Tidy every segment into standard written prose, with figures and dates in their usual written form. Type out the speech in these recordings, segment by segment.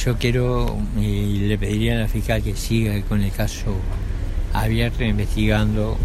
Yo quiero y le pediría a la fiscal que siga con el caso abierto, investigando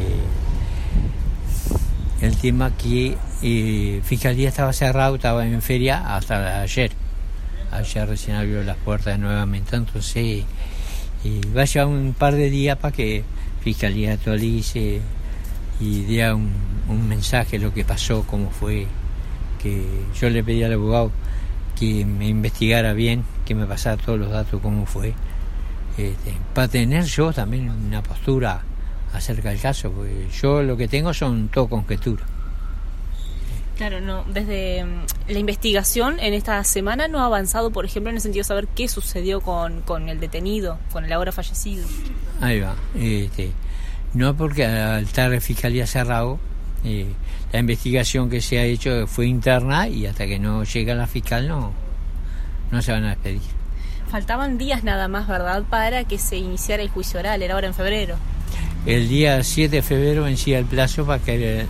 el tema que Fiscalía estaba cerrado, estaba en feria hasta ayer. Ayer recién abrió las puertas nuevamente, entonces va a llevar un par de días para que Fiscalía actualice y dé un mensaje de lo que pasó, cómo fue. Que yo le pedí al abogado que me investigara bien, que me pasara todos los datos, cómo fue, para tener yo también una postura acerca del caso, porque yo lo que tengo son todo conjeturas. Claro, no. Desde la investigación en esta semana no ha avanzado, por ejemplo, en el sentido de saber qué sucedió con el detenido, con el ahora fallecido. Ahí va. No, porque al estar la Fiscalía cerrado, la investigación que se ha hecho fue interna y hasta que no llega la fiscal no se van a despedir. Faltaban días nada más, ¿verdad?, para que se iniciara el juicio oral, era ahora en febrero. El día 7 de febrero vencía el plazo para que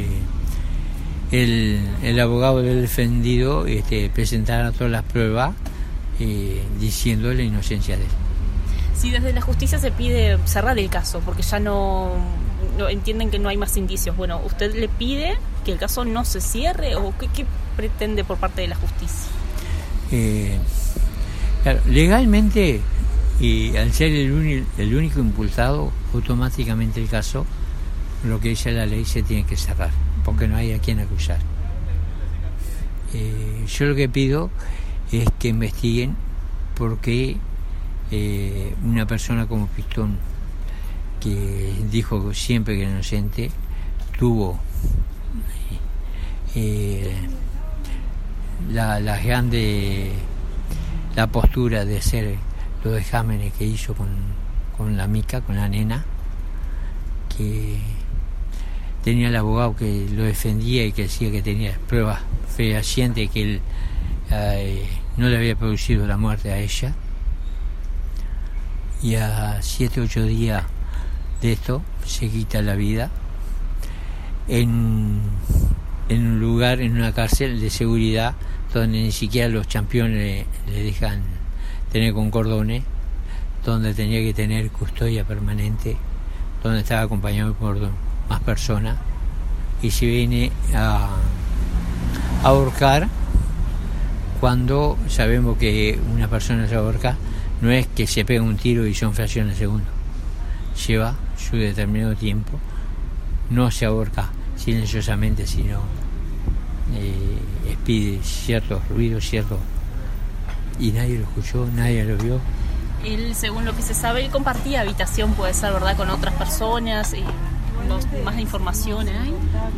el abogado del defendido presentara todas las pruebas diciendo la inocencia de él. Sí, desde la justicia se pide cerrar el caso porque ya no entienden que no hay más indicios. Bueno, ¿usted le pide que el caso no se cierre o qué pretende por parte de la justicia? Claro, legalmente, al ser el único impulsado, automáticamente el caso, lo que dice la ley, se tiene que cerrar, porque no hay a quien acusar. Yo lo que pido es que investiguen por qué una persona como Pistón, que dijo siempre que era inocente, tuvo la postura de hacer los exámenes que hizo con la Mica, con la nena, que tenía el abogado que lo defendía y que decía que tenía pruebas fehacientes que él no le había producido la muerte a ella. Y a 7 o 8 días de esto se quita la vida en un lugar, en una cárcel de seguridad donde ni siquiera los campeones le dejan tener con cordones, donde tenía que tener custodia permanente, donde estaba acompañado por más personas, y se viene a ahorcar cuando sabemos que una persona se ahorca, no es que se pega un tiro y son fracciones de segundo, lleva su determinado tiempo, no se ahorca silenciosamente, sino expide ciertos ruidos, y nadie lo escuchó, nadie lo vio. Él, según lo que se sabe, él compartía habitación, puede ser, ¿verdad?, con otras personas. ¿Más información hay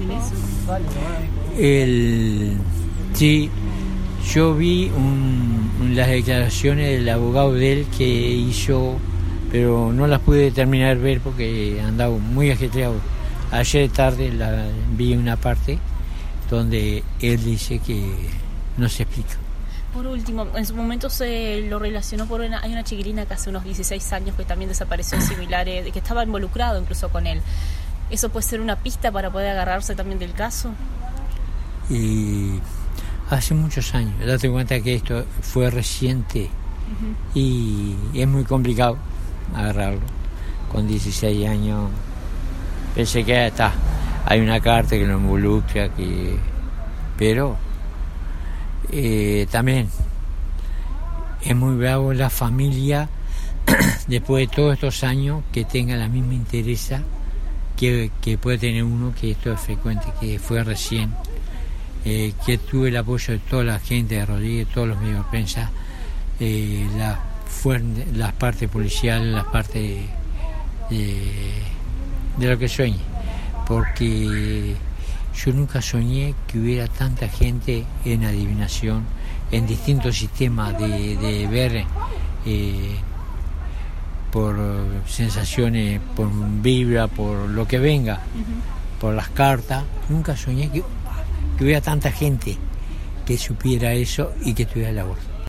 en eso? Sí, yo vi las declaraciones del abogado de él que hizo, pero no las pude terminar de ver porque andaba muy ajetreado. Ayer tarde vi una parte donde él dice que no se explica. Por último, en su momento se lo relacionó hay una chiquilina que hace unos 16 años que también desapareció similares, que estaba involucrado incluso con él. ¿Eso puede ser una pista para poder agarrarse también del caso? Y hace muchos años, date cuenta que esto fue reciente, uh-huh, y es muy complicado agarrarlo. Con 16 años, pensé que hay una carta que lo involucra, pero también es muy bravo la familia después de todos estos años que tenga la misma interés que puede tener uno, que esto es frecuente, que fue recién, que tuve el apoyo de toda la gente de Rodríguez, todos los medios de prensa, las partes policiales, las partes de lo que sueñe, porque yo nunca soñé que hubiera tanta gente en adivinación, en distintos sistemas de ver por sensaciones, por vibra, por lo que venga, uh-huh, por las cartas. Nunca soñé que hubiera tanta gente que supiera eso y que tuviera la voz.